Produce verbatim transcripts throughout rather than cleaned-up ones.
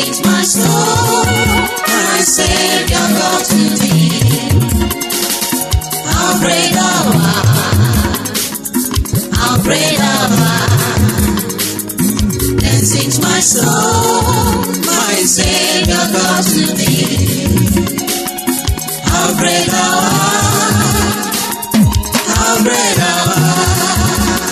sings my soul, my Savior God to thee. How great thou art, how great thou art. Then sings my soul, my Savior God to thee. How great thou art, how great thou art.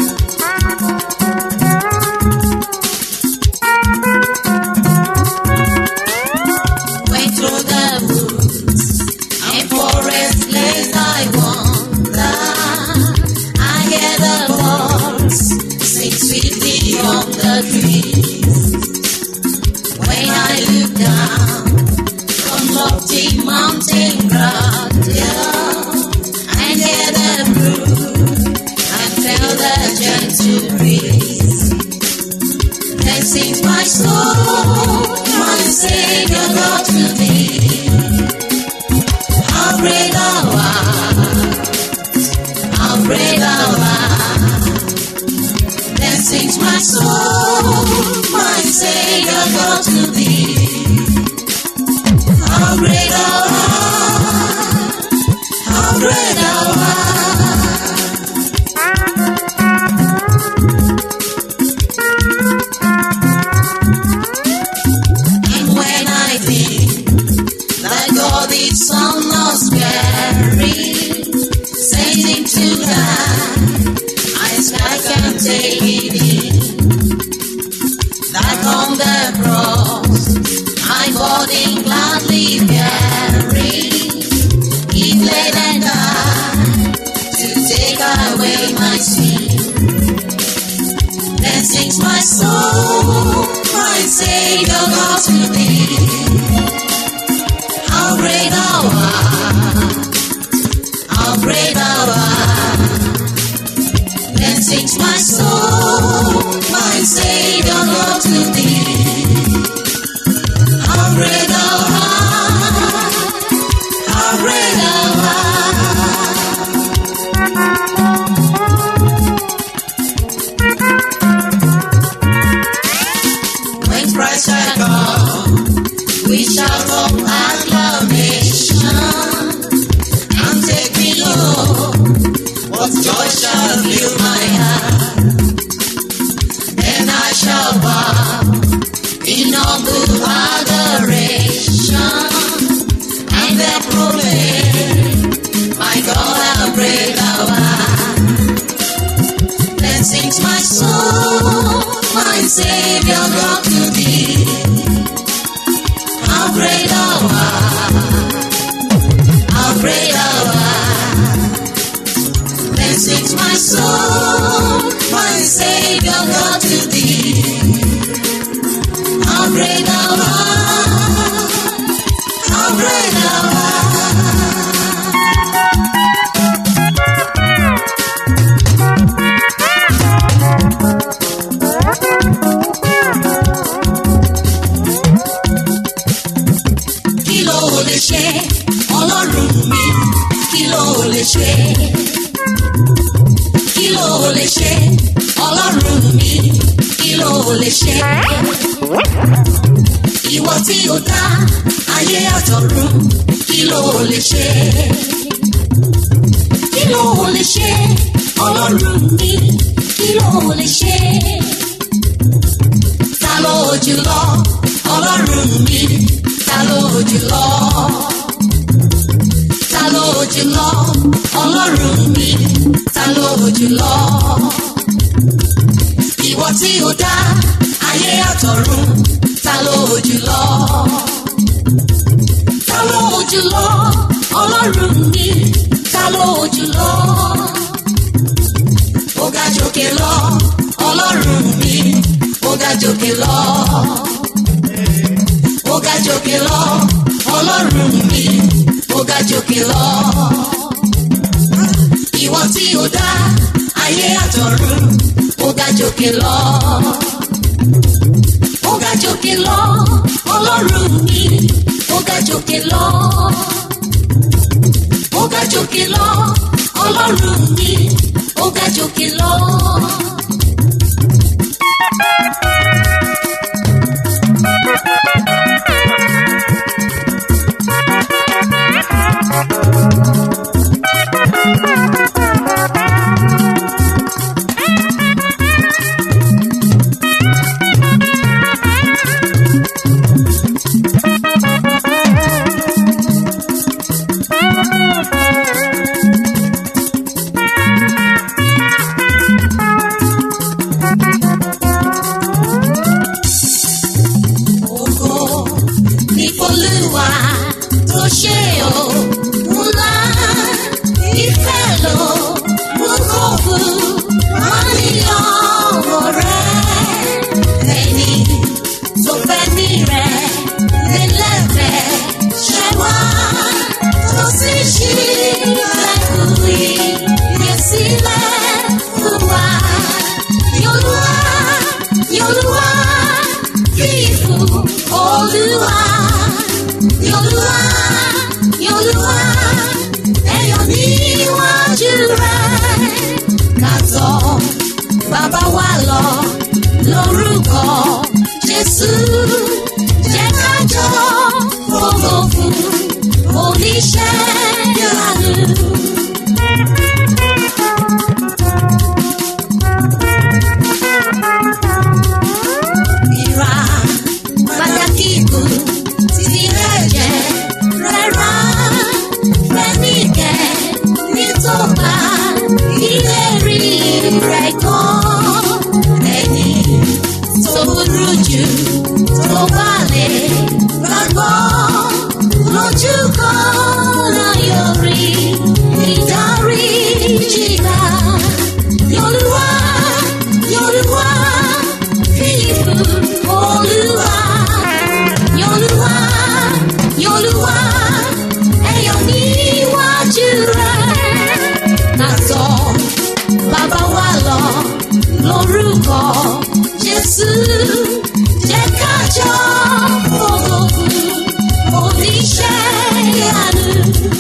Went through the woods and forest lays I wander. I hear the birds sing sweetly on the trees. When I look down from lofty mountain grandeur and hear the brook and feel the gentle breeze, then sings my soul, my Savior God to thee. How great thou art, how great thou art. Then sings my soul, my Savior God to thee. How great thou art, how great thou art. And when I think that God is son of sparing, sent him to die, I scarce can take it in. That on the cross my body gladly bearing, he bled and died to take away my sin. Then sings my soul, my Savior God to thee. How great thou art, how great thou art. Then sings my soul, my Savior God to thee. How great thou art, how great thou art. When Christ shall come, we shall roll acclamation and take me home. What joy shall fill my heart? Then I shall bow in humble adoration and then proclaim, my God, how great thou art. Then sings my soul, my Savior God to thee. How great thou art, how great thou art. Then sings my soul, my Savior God to thee. How great thou art, how great thou art. Kí ló lè ṣe, Ọlọ́run mi, kí ló lè ṣe? Kí ló lè ṣe, Ọlọ́run mi, kí ló lè ṣe? Ìwọ tí ó dá ayé àtọ̀run, kí ló lè ṣe? Kí ló lè ṣe, Ọlọ́run mi, kí ló lè ṣe? Ta ló jùlọ, Ọlọ́run mi, ta ló jùlọ? Ta ló jùlọ, Ọlọ́run mi, ta ló jùlọ? Ìwọ tí ó dá ayé àtọ̀run, ta ló jùlọ? Ta ló jùlọ, Ọlọ́run mi, ta ló jùlọ? Ó ga jòkè lọ, Ọlọ́run mi, ó ga jòkè lọ. Ó ga jòkè lọ, Ọlọ́run mi, ó ga jòkè lọ. Ìwọ tí ó dá ayé àtọ̀run, ó ga jòkè lọ. Ó ga jòkè lọ, Ọlọ́run mi, ó ga jòkè lọ. Ó ga jòkè lọ, Ọlọ́run mi, ó ga jòkè lọ. Thank you. Olúwa tó ṣe o ńlá ìfẹ́ ló mú kó fún wọn ní ọwọ́ rẹ̀. Ẹni tó fẹ́ mi rẹ̀ nílẹ̀fẹ̀ ṣẹ wá tó sì ṣí lẹ́kùn ìyè sílẹ̀ fún wa. Yolúwa, Yolúwa, fi fún Olúwa. Yolúwa, Yolúwa, ẹ̀yọ̀ níwájú rẹ̀. Ká tọ̀ bàbá wa lọ lórúkọ Jésù. Jẹ́ ká jọ fògo fún oníṣẹ́ ìyanu. Ìrà pàtàkì kù tí ẹ̀jẹ̀ rẹ̀ rà fẹ́nìkẹ́ nítòpá ìlérí rẹ̀ kan. Ẹni tó burú jù tó bá lè gbàgbọ́ lójú kan náà yóò rí ìdáríjì gbà. Yolúwa, Yolúwa, fi fún Olúwa. Yolúwa, Yolúwa, ẹ̀yọ̀ níwájú rẹ̀. Ká tọ̀ bàbá wa lọ lórúkọ Jésù. Jẹ́ ká jọ fògo fún oníṣẹ́ ìyanu.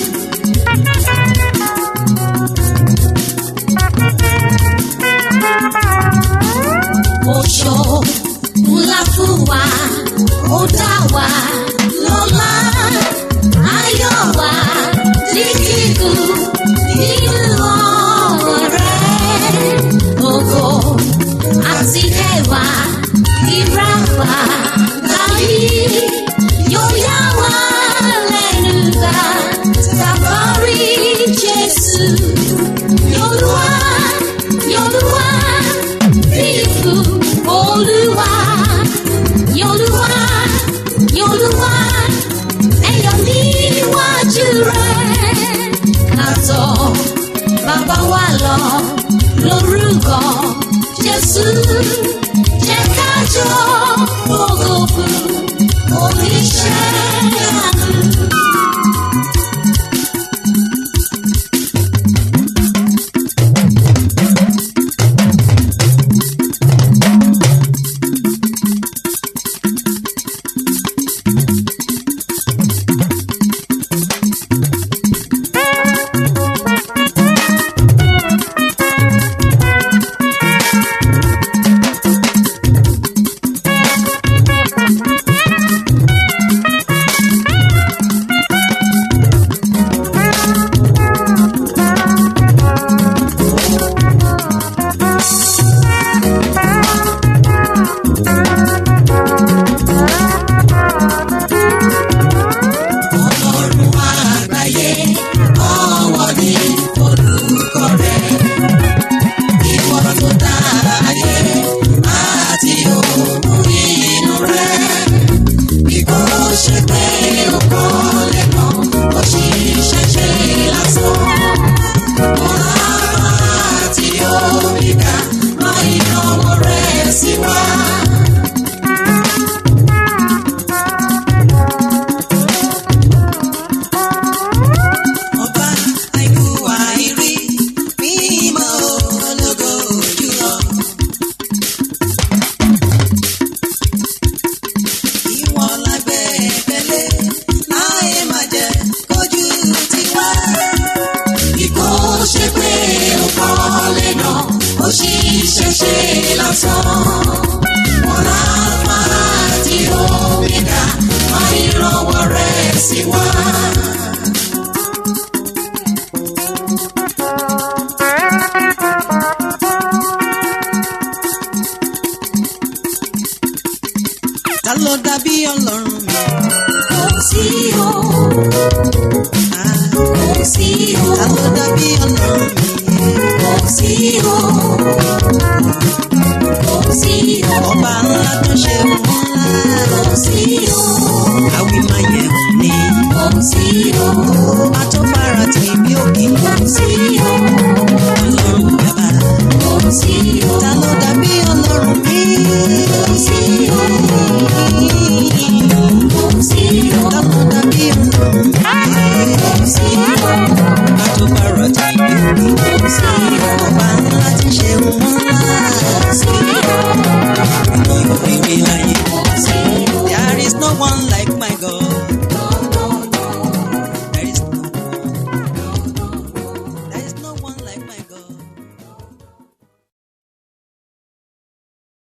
Oṣó ńlá fún wa, ó dá wa lọ́lá, ayọ̀ wa ní kíkún nínú ọ̀rọ̀ rẹ̀. Ògo àti ẹwà ìràwá láyé yóò yà wá lẹ́nu gbà tàbá rí Jésù. Yolúwa, Yolúwa, fi fún Olúwa. Yolúwa, Yolúwa, ẹ̀yọ̀ níwájú rẹ̀. Ká tọ̀ bàbá wa lọ lórúkọ Jésù. Jẹ́ ká jọ fògo fún oníṣẹ́ ìyanu. Ta ló dàbí Ọlọ́run mi? Kò sí o. Kò sí o. Ta ló dàbí Ọlọ́run mi? Kò sí o. Kò sí o. Ọba ńlá tó ṣe fún ńlá. Kò sí o. Àwí máa yẹ one like my God.